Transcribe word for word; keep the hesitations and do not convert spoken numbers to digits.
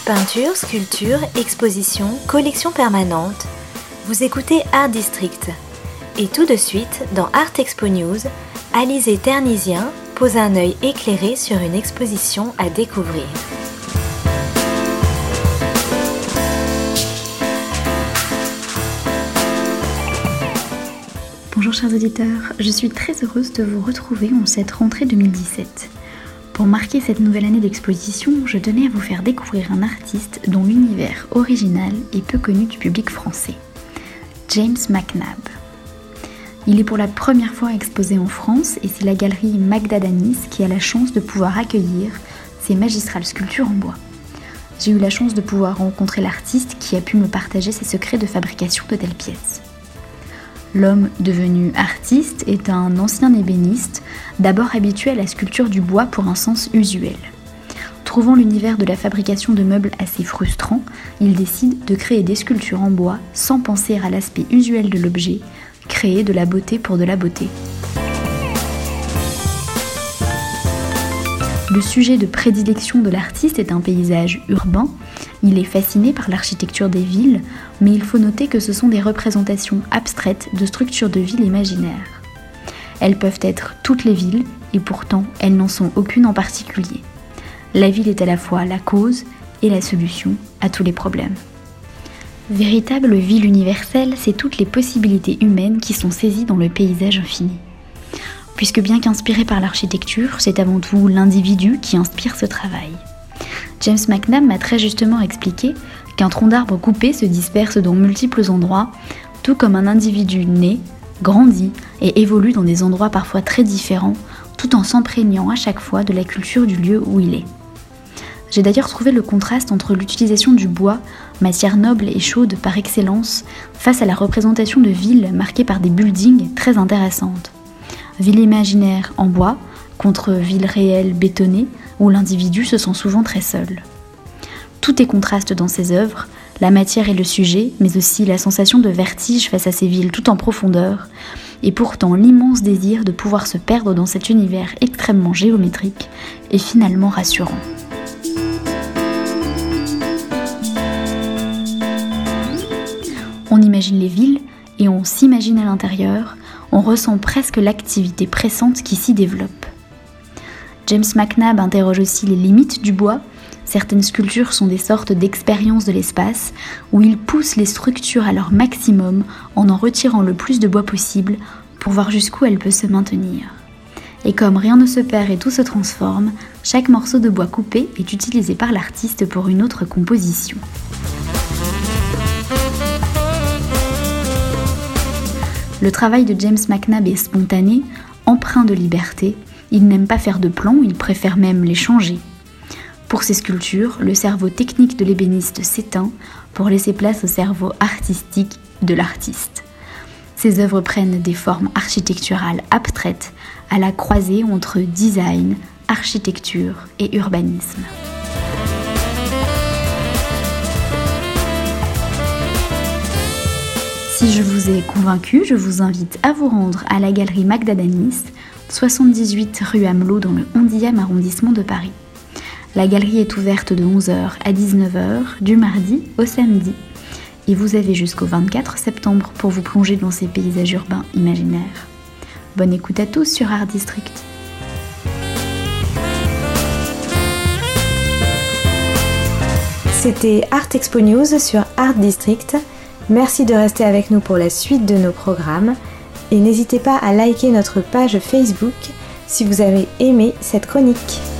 Peinture, sculpture, exposition, collection permanente. Vous écoutez Art District. Et tout de suite, dans Art Expo News, Alizé Ternisien pose un œil éclairé sur une exposition à découvrir. Bonjour chers auditeurs, je suis très heureuse de vous retrouver en cette rentrée deux mille dix-sept. Pour marquer cette nouvelle année d'exposition, je tenais à vous faire découvrir un artiste dont l'univers original est peu connu du public français, James McNabb. Il est pour la première fois exposé en France et c'est la galerie Magda d'Anis qui a la chance de pouvoir accueillir ses magistrales sculptures en bois. J'ai eu la chance de pouvoir rencontrer l'artiste qui a pu me partager ses secrets de fabrication de telles pièces. L'homme devenu artiste est un ancien ébéniste, d'abord habitué à la sculpture du bois pour un sens usuel. Trouvant l'univers de la fabrication de meubles assez frustrant, il décide de créer des sculptures en bois sans penser à l'aspect usuel de l'objet, créer de la beauté pour de la beauté. Le sujet de prédilection de l'artiste est un paysage urbain. Il est fasciné par l'architecture des villes, mais il faut noter que ce sont des représentations abstraites de structures de villes imaginaires. Elles peuvent être toutes les villes, et pourtant elles n'en sont aucune en particulier. La ville est à la fois la cause et la solution à tous les problèmes. Véritable ville universelle, c'est toutes les possibilités humaines qui sont saisies dans le paysage infini. Puisque bien qu'inspiré par l'architecture, c'est avant tout l'individu qui inspire ce travail. James McNabb m'a très justement expliqué qu'un tronc d'arbre coupé se disperse dans multiples endroits, tout comme un individu naît, grandit et évolue dans des endroits parfois très différents, tout en s'imprégnant à chaque fois de la culture du lieu où il est. J'ai d'ailleurs trouvé le contraste entre l'utilisation du bois, matière noble et chaude par excellence, face à la représentation de villes marquées par des buildings très intéressantes. Ville imaginaire en bois, contre ville réelle bétonnée, où l'individu se sent souvent très seul. Tout est contraste dans ses œuvres, la matière et le sujet, mais aussi la sensation de vertige face à ces villes tout en profondeur, et pourtant l'immense désir de pouvoir se perdre dans cet univers extrêmement géométrique et finalement rassurant. On imagine les villes et on s'imagine à l'intérieur, on ressent presque l'activité pressante qui s'y développe. James McNabb interroge aussi les limites du bois. Certaines sculptures sont des sortes d'expériences de l'espace où il pousse les structures à leur maximum en en retirant le plus de bois possible pour voir jusqu'où elle peut se maintenir. Et comme rien ne se perd et tout se transforme, chaque morceau de bois coupé est utilisé par l'artiste pour une autre composition. Le travail de James McNabb est spontané, empreint de liberté. Il n'aime pas faire de plans, il préfère même les changer. Pour ses sculptures, le cerveau technique de l'ébéniste s'éteint pour laisser place au cerveau artistique de l'artiste. Ses œuvres prennent des formes architecturales abstraites à la croisée entre design, architecture et urbanisme. Si je vous ai convaincu, je vous invite à vous rendre à la galerie Magda d'Anis, soixante-dix-huit rue Amelot dans le onzième arrondissement de Paris. La galerie est ouverte de onze heures à dix-neuf heures du mardi au samedi et vous avez jusqu'au vingt-quatre septembre pour vous plonger dans ces paysages urbains imaginaires. Bonne écoute à tous sur Art District. C'était Art Expo News sur Art District. Merci de rester avec nous pour la suite de nos programmes. Et n'hésitez pas à liker notre page Facebook si vous avez aimé cette chronique.